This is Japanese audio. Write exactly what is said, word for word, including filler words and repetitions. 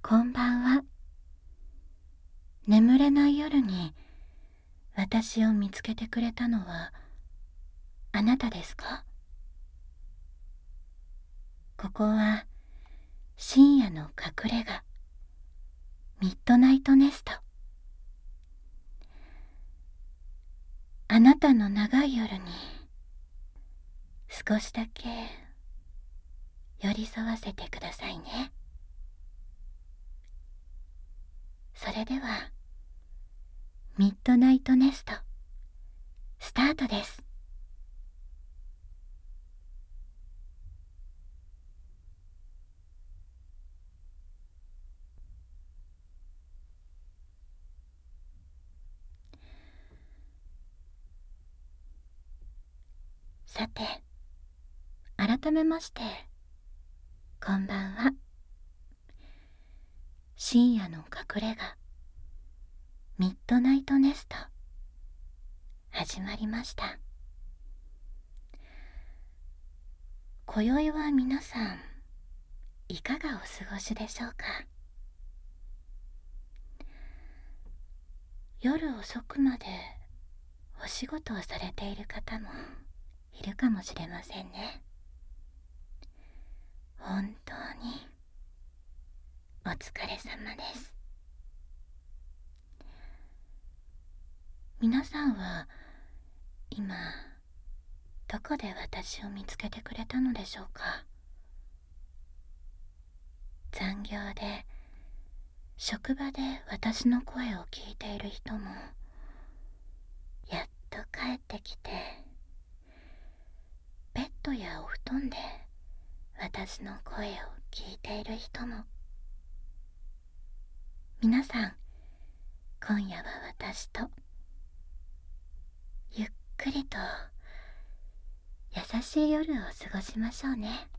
こんばんは。眠れない夜に私を見つけてくれたのはあなたですか？ここは深夜の隠れ家、ミッドナイトネスト。あなたの長い夜に少しだけ寄り添わせてくださいね。それではミッドナイトネストスタートです。さて、改めましてこんばんは。深夜の隠れ家、ミッドナイトネスト始まりました。今宵は皆さんいかがお過ごしでしょうか？夜遅くまでお仕事をされている方もいるかもしれませんね。本当にお疲れ様です。皆さんは今どこで私を見つけてくれたのでしょうか？残業で職場で私の声を聞いている人も、やっと帰ってきてベッドやお布団で私の声を聞いている人も、皆さん今夜は私とゆっくりと優しい夜を過ごしましょうね。